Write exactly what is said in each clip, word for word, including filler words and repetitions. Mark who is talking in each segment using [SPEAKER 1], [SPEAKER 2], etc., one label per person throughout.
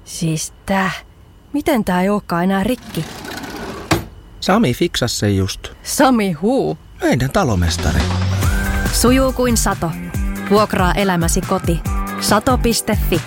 [SPEAKER 1] Siis tää. Miten tää ei olekaan enää rikki?
[SPEAKER 2] Sami fiksasi sen just.
[SPEAKER 1] Sami huu.
[SPEAKER 2] Meidän talomestari.
[SPEAKER 1] Sujuu kuin sato. Vuokraa elämäsi koti. sato piste fi.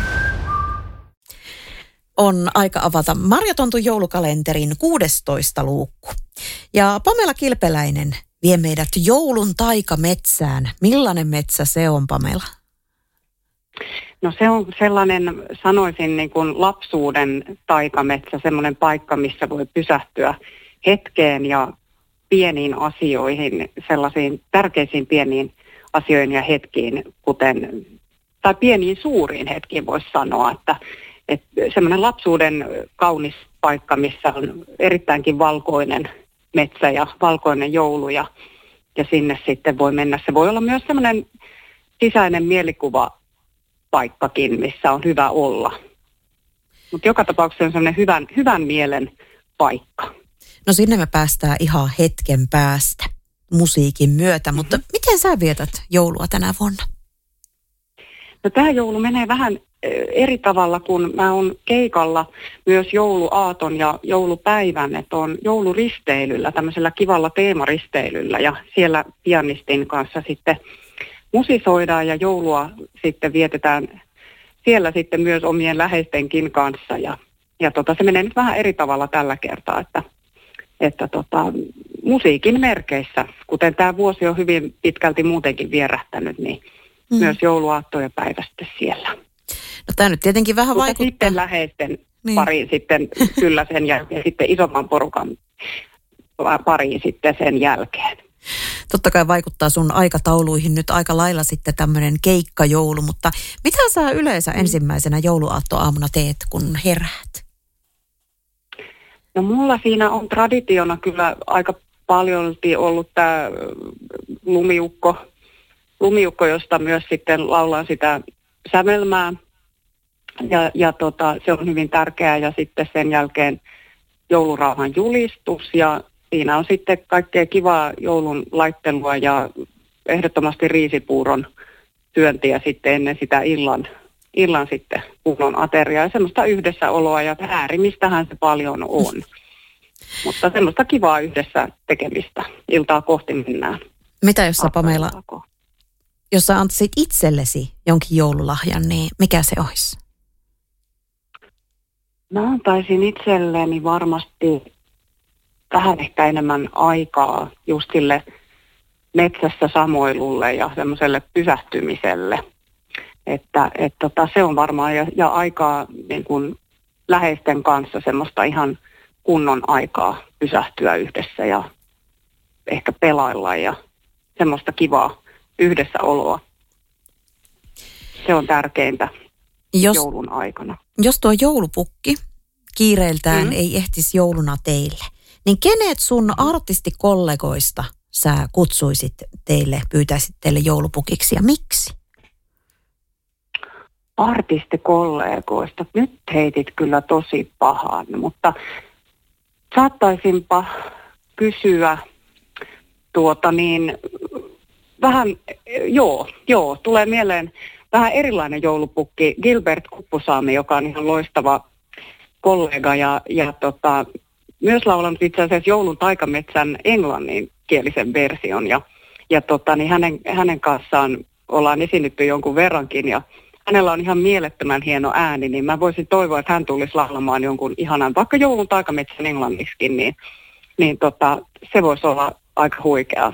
[SPEAKER 3] On aika avata Marja Tontun joulukalenterin kuudestoista luukku. Ja Pamela Kilpeläinen vie meidät joulun taikametsään. Millainen metsä se on, Pamela?
[SPEAKER 4] No se on sellainen, sanoisin niin kuin lapsuuden taikametsä, semmoinen paikka, missä voi pysähtyä hetkeen ja pieniin asioihin, sellaisiin tärkeisiin pieniin asioihin ja hetkiin, kuten, tai pieniin suuriin hetkiin voisi sanoa, että, että semmoinen lapsuuden kaunis paikka, missä on erittäinkin valkoinen metsä ja valkoinen joulu ja, ja sinne sitten voi mennä. Se voi olla myös semmoinen sisäinen mielikuva paikkakin, missä on hyvä olla. Mutta joka tapauksessa on semmoinen hyvän, hyvän mielen paikka.
[SPEAKER 3] No sinne me päästään ihan hetken päästä musiikin myötä, mutta mm-hmm. miten sä vietät joulua tänä vuonna?
[SPEAKER 4] No tämä joulu menee vähän eri tavalla, kun mä oon keikalla myös jouluaaton ja joulupäivän, että on jouluristeilyllä, tämmöisellä kivalla teemaristeilyllä ja siellä pianistin kanssa sitten musisoidaan ja joulua sitten vietetään siellä sitten myös omien läheistenkin kanssa ja, ja tota, se menee nyt vähän eri tavalla tällä kertaa, että, että tota, musiikin merkeissä, kuten tämä vuosi on hyvin pitkälti muutenkin vierähtänyt, niin mm. myös jouluaatto ja päivä sitten siellä.
[SPEAKER 3] No tämä nyt tietenkin vähän
[SPEAKER 4] Mutta
[SPEAKER 3] vaikuttaa.
[SPEAKER 4] sitten läheisten
[SPEAKER 3] niin.
[SPEAKER 4] pariin sitten kyllä sen jälkeen ja sitten isomman porukan pariin sitten sen jälkeen.
[SPEAKER 3] Totta kai vaikuttaa sun aikatauluihin nyt aika lailla sitten tämmöinen keikkajoulu, mutta mitä sä yleensä ensimmäisenä jouluaattoaamuna teet, kun heräät?
[SPEAKER 4] No mulla siinä on traditiona kyllä aika paljon ollut tämä lumiukko, lumiukko, josta myös sitten laulan sitä sävelmää ja, ja tota, se on hyvin tärkeää ja sitten sen jälkeen joulurauhan julistus ja siinä on sitten kaikkea kivaa joulun laittelua ja ehdottomasti riisipuuron syöntiä sitten ennen sitä illan, illan sitten kunnon ateriaa ja semmoista yhdessäoloa ja häärimistähän se paljon on. Mutta semmoista kivaa yhdessä tekemistä. Iltaa kohti mennään.
[SPEAKER 3] Mitä jos sä, Pamela, jos sä antaisit itsellesi jonkin joululahjan, niin mikä se olisi?
[SPEAKER 4] Mä antaisin itselleni varmasti vähän ehkä enemmän aikaa just sille metsässä samoilulle ja semmoiselle pysähtymiselle. Että et tota, se on varmaan ja, ja aikaa niin kuin läheisten kanssa semmoista ihan kunnon aikaa pysähtyä yhdessä ja ehkä pelailla ja semmoista kivaa yhdessäoloa. Se on tärkeintä jos, joulun aikana.
[SPEAKER 3] Jos tuo joulupukki kiireiltään mm. ei ehtisi jouluna teille, niin kenet sun artistikollegoista sä kutsuisit teille, pyytäisit teille joulupukiksi ja miksi?
[SPEAKER 4] Artistikollegoista. Nyt heitit kyllä tosi pahan, mutta saattaisinpa kysyä tuota niin, vähän, joo, joo, tulee mieleen vähän erilainen joulupukki, Gilbert Kuppusaami, joka on ihan loistava kollega ja, ja tota, myös laulanut itse asiassa joulun taikametsän englanninkielisen version ja, ja tota, niin hänen, hänen kanssaan ollaan esiinnytty jonkun verrankin ja hänellä on ihan mielettömän hieno ääni, niin mä voisin toivoa, että hän tulisi laulamaan jonkun ihanan, vaikka joulun taikametsän englanniksikin, niin, niin tota, se voisi olla aika huikeaa.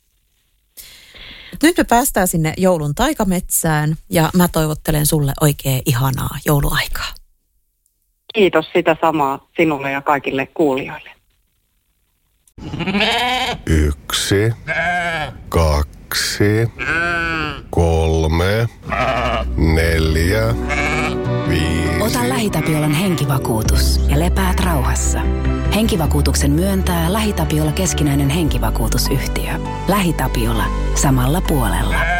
[SPEAKER 3] Nyt me päästään sinne joulun taikametsään ja mä toivottelen sulle oikein ihanaa jouluaikaa.
[SPEAKER 4] Kiitos sitä samaa sinulle ja kaikille kuulijoille.
[SPEAKER 5] Yksi, kaksi, kolme, neljä, viisi.
[SPEAKER 6] Ota LähiTapiolan henkivakuutus ja lepäät rauhassa. Henkivakuutuksen myöntää LähiTapiola keskinäinen henkivakuutusyhtiö. LähiTapiola samalla puolella.